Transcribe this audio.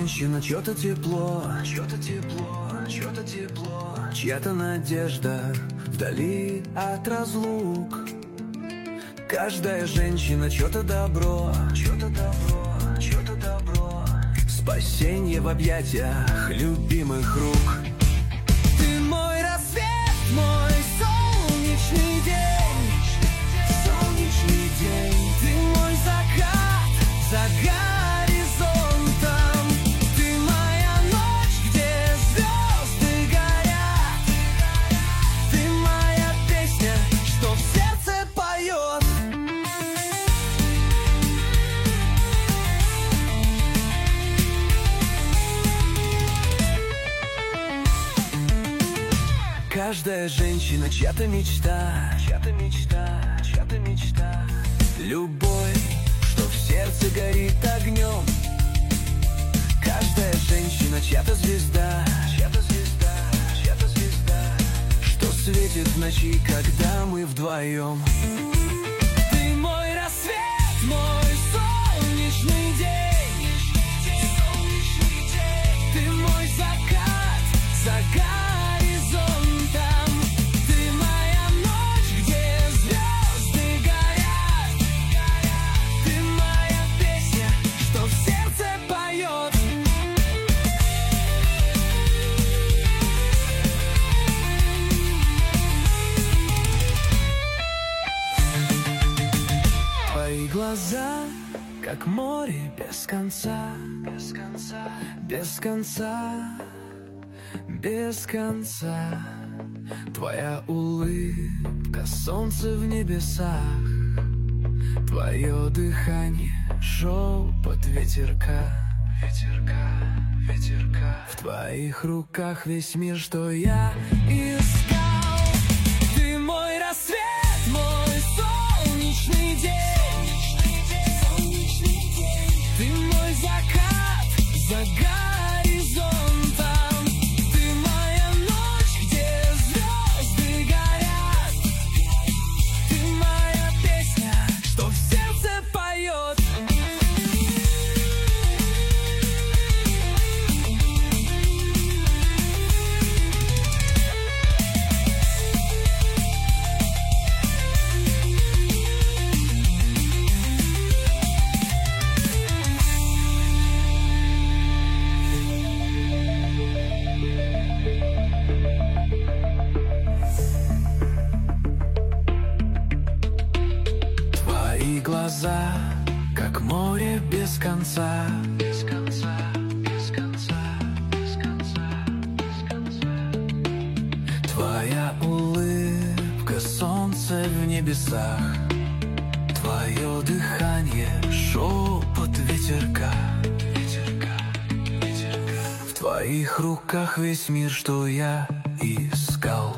женщина, чьё-то тепло, чьё-то тепло, чьё-то тепло, чья-то надежда вдали от разлук. Каждая женщина, чьё-то добро, чьё-то добро, чьё-то добро, спасенье в объятиях любимых рук. Ты мой рассвет, мой солнечный день, солнечный день. Ты мой закат за горизонтом. Ты моя ночь, где звезды горят. Ты моя песня, что в сердце поет. Каждая женщина, чья-то мечта, чья-то мечта, чья-то мечта. Любовь, что в сердце горит огнем. Каждая женщина, чья-то звезда, чья-то звезда, чья-то звезда, что светит в ночи, когда мы вдвоем. Ты мой рассвет, мой солнечный день, солнечный день. Ты мой закат за горизонтом. Ты моя ночь, где звезды горят. Ты моя песня, что в сердце поет. Твои глаза, как море без конца, без конца, без конца, без конца. Твоя улыбка, солнце в небесах. Твое дыхание, шепот ветерка, ветерка, ветерка. В твоих руках весь мир, что я искал. Ты мой рассвет, мой солнечный день, солнечный день. Ты мой закат за горизонтом. Ты моя ночь, где звезды горят. Ты моя песня, что в сердце поет. Твои глаза, как море без конца, без конца, без конца, без конца, без конца. Твоя улыбка, солнце в небесах. Твое дыхание, шепот ветерка, ветерка, ветерка. В твоих руках весь мир, что я искал.